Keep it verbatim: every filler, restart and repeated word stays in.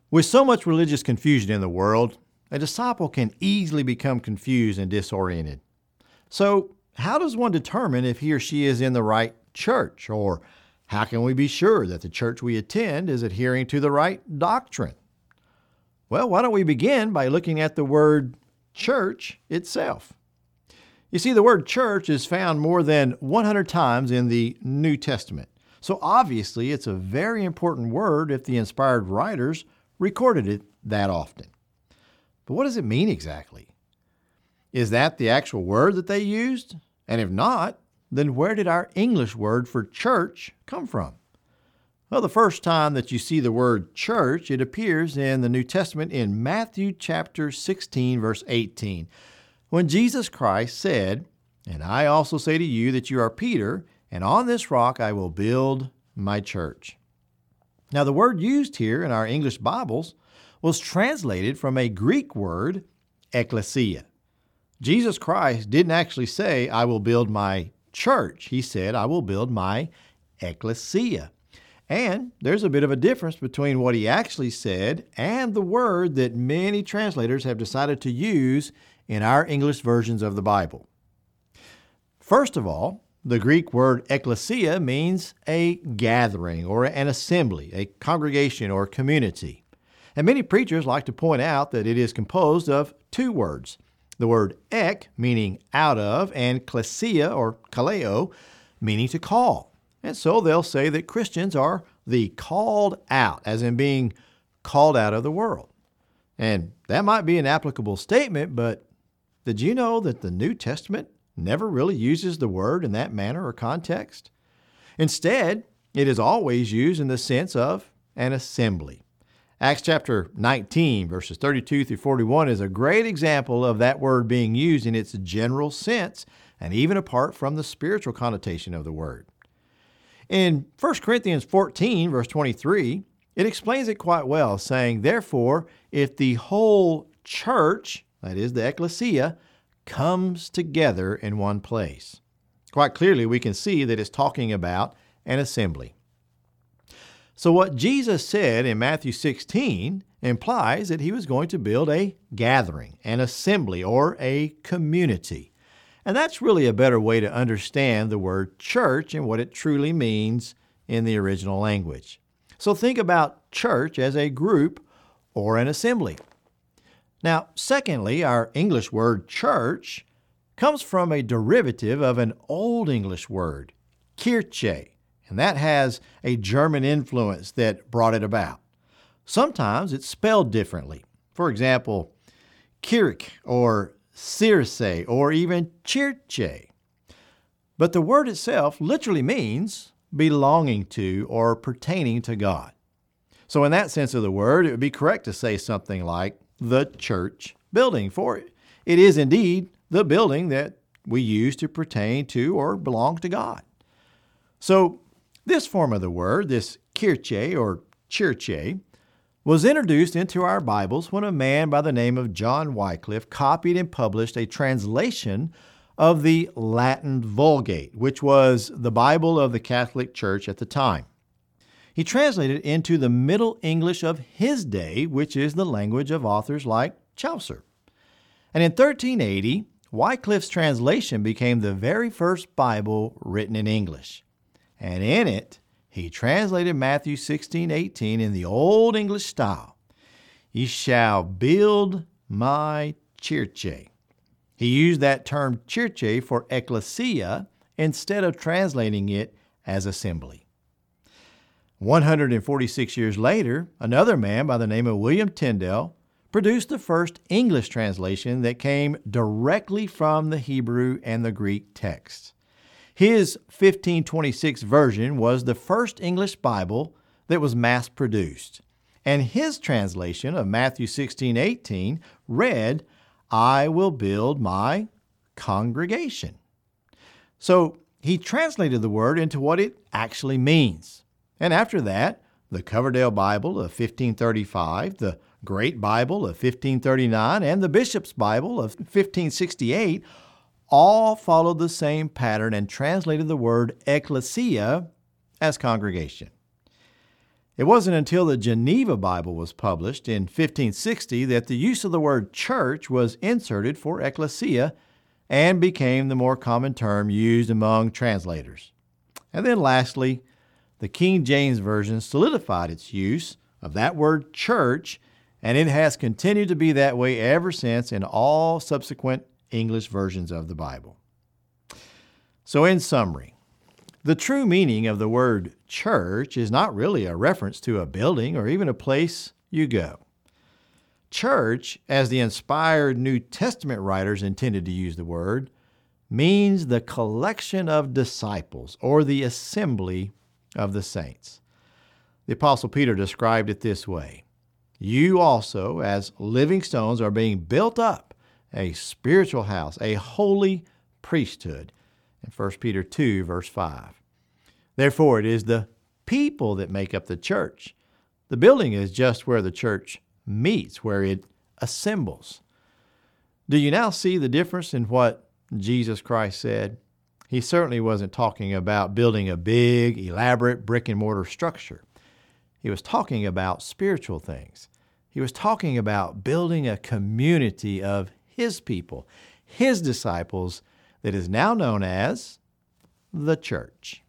With so much religious confusion in the world, a disciple can easily become confused and disoriented. So, how does one determine if he or she is in the right church? Or how can we be sure that the church we attend is adhering to the right doctrine? Well, why don't we begin by looking at the word church itself? You see, the word church is found more than one hundred times in the New Testament. So obviously, it's a very important word if the inspired writers recorded it that often. But what does it mean exactly? Is that the actual word that they used? And if not, then where did our English word for church come from? Well, the first time that you see the word church, it appears in the New Testament in Matthew chapter sixteen, verse eighteen, when Jesus Christ said, "And I also say to you that you are Peter, and on this rock I will build my church." Now, the word used here in our English Bibles was translated from a Greek word, ekklesia. Jesus Christ didn't actually say, "I will build my church." He said, "I will build my ekklesia." And there's a bit of a difference between what he actually said and the word that many translators have decided to use in our English versions of the Bible. First of all, the Greek word ekklesia means a gathering or an assembly, a congregation or community. And many preachers like to point out that it is composed of two words. The word ek, meaning out of, and klesia or kaleo, meaning to call. And so they'll say that Christians are the called out, as in being called out of the world. And that might be an applicable statement, but did you know that the New Testament never really uses the word in that manner or context? Instead, it is always used in the sense of an assembly. Acts chapter nineteen, verses thirty-two through forty-one is a great example of that word being used in its general sense and even apart from the spiritual connotation of the word. In First Corinthians fourteen, verse twenty-three, it explains it quite well, saying, "Therefore, if the whole church," that is the ekklesia, "comes together in one place." Quite clearly, we can see that it's talking about an assembly. So what Jesus said in Matthew sixteen implies that he was going to build a gathering, an assembly, or a community. And that's really a better way to understand the word church and what it truly means in the original language. So think about church as a group or an assembly. Now, secondly, our English word church comes from a derivative of an Old English word, Kirche, and that has a German influence that brought it about. Sometimes it's spelled differently. For example, Kirch or Circe or even Chirche. But the word itself literally means belonging to or pertaining to God. So in that sense of the word, it would be correct to say something like the church building, for it. It is indeed the building that we use to pertain to or belong to God. So this form of the word, this Kirche or Chirche, was introduced into our Bibles when a man by the name of John Wycliffe copied and published a translation of the Latin Vulgate, which was the Bible of the Catholic Church at the time. He translated it into the Middle English of his day, which is the language of authors like Chaucer. And in thirteen eighty, Wycliffe's translation became the very first Bible written in English. And in it, he translated Matthew sixteen eighteen in the Old English style. "Ye shall build my churche." He used that term churche for ekklesia instead of translating it as assembly. one hundred forty-six years later, another man by the name of William Tyndale produced the first English translation that came directly from the Hebrew and the Greek texts. His fifteen twenty-six version was the first English Bible that was mass-produced, and his translation of Matthew sixteen eighteen read, "I will build my congregation." So he translated the word into what it actually means. And after that, the Coverdale Bible of fifteen thirty-five, the Great Bible of fifteen thirty-nine, and the Bishop's Bible of fifteen sixty-eight all followed the same pattern and translated the word ekklesia as congregation. It wasn't until the Geneva Bible was published in fifteen sixty that the use of the word church was inserted for ecclesia and became the more common term used among translators. And then lastly, the King James Version solidified its use of that word church, and it has continued to be that way ever since in all subsequent English versions of the Bible. So in summary, the true meaning of the word church is not really a reference to a building or even a place you go. Church, as the inspired New Testament writers intended to use the word, means the collection of disciples or the assembly of the saints. The Apostle Peter described it this way: "You also, as living stones, are being built up a spiritual house, a holy priesthood," in First Peter two, verse five. Therefore, it is the people that make up the church. The building is just where the church meets, where it assembles. Do you now see the difference in what Jesus Christ said? He certainly wasn't talking about building a big, elaborate brick and mortar structure. He was talking about spiritual things. He was talking about building a community of His people, His disciples, that is now known as the church.